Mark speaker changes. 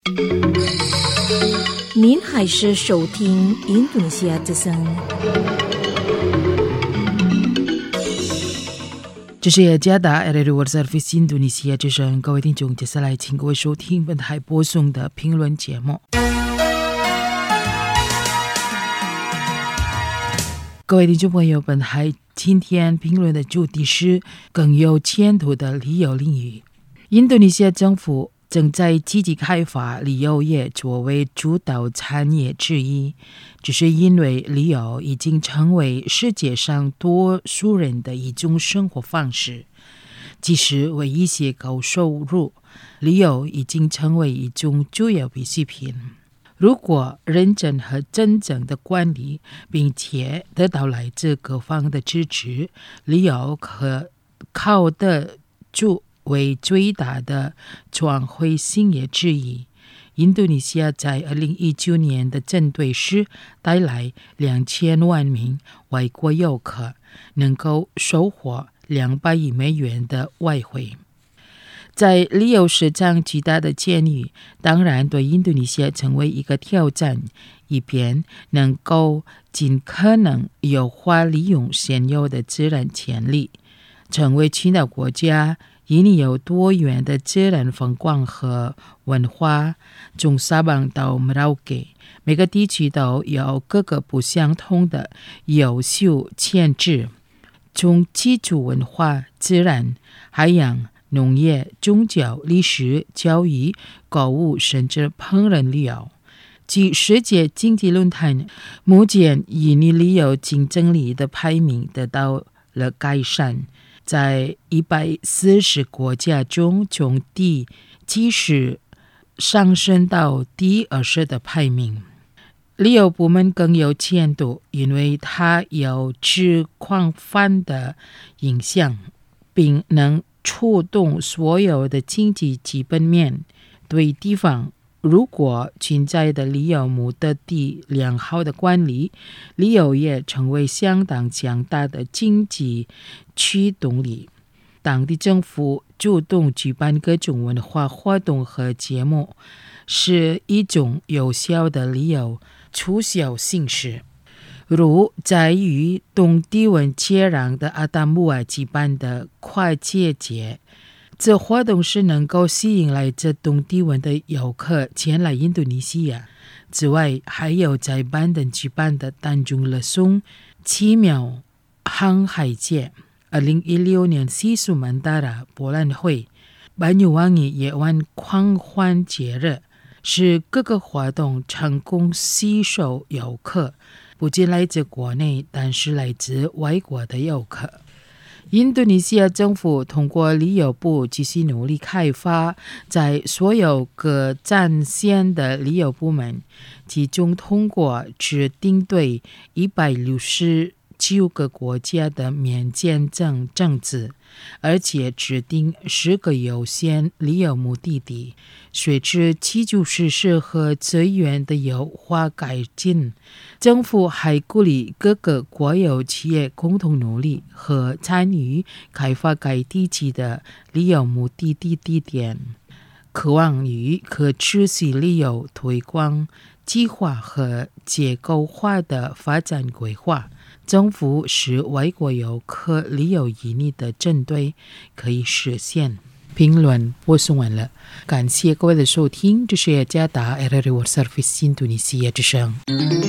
Speaker 1: 您还是收听印度尼西亚之声。
Speaker 2: 这是雅加达 RRI World Service 印度尼西亚之声，各位听众，接下来请各位收听本台播送的评论节目。各位听众朋友，本台今天评论的主题是更有前途的旅游领域。印度尼西亚政府正在积极开发旅游业作为主导产业之一，只是因为旅游已经成为世界上多数人的一种生活方式，即使为一些高收入，旅游已经成为一种主要必需品。如果认真和真正的管理，并且得到来自各方的支持，旅游可靠得住为最大的创汇兴业之一。印度尼西亚在2019年的针对时带来2000万名外国游客，能够收获200亿美元的外汇。在旅游市场巨大的潜力，当然对印度尼西亚成为一个挑战，以便能够尽可能有效利用现有的自然潜力，成为其他国家因有多元的自然风光和文化，从沙邦到莫拉给，每个地区都有各个不相同的优秀潜质，从基础文化、自然、海洋、农业、宗教、历史、教育、购物，甚至烹饪旅游。据世界经济论坛，目前印尼旅游竞争力的排名得到了改善，在140国家中，从第70上升到第20的排名。旅游部门更有前途，因为它有之广泛的影响，并能触动所有的经济基本面。对地方如果存在的旅游目的地良好的管理，旅游业成为相当强大的经济驱动力。当地政府主动举办各种文化活动和节目，是一种有效的旅游促销形式。如在与东帝汶接壤的阿达穆尔举办的跨界节，这活动是能够吸引来自东帝汶的游客前来印度尼西亚。此外，还有在班登举办的丹中乐松奇妙航海节、2016年西苏曼达拉博览会、班纽旺伊夜晚狂欢节日，使各个活动成功吸收游客，不仅来自国内，但是来自外国的游客。印度尼西亚政府通过旅游部继续努力开发在所有各战线的旅游部门，其中通过制定对169个国家的免签证政策，而且制定10个优先旅游目的地。随着基础设施和资源的优化改进，政府还鼓励各个国有企业共同努力和参与开发该地区的旅游目的地地点，渴望于可持续旅游推广计划和结构化的发展规划。政府使外国游客旅游引力的针对可以实现。评论播送完了，感谢各位的收听，这是雅加达 RRI World Service 印度尼西亚之声。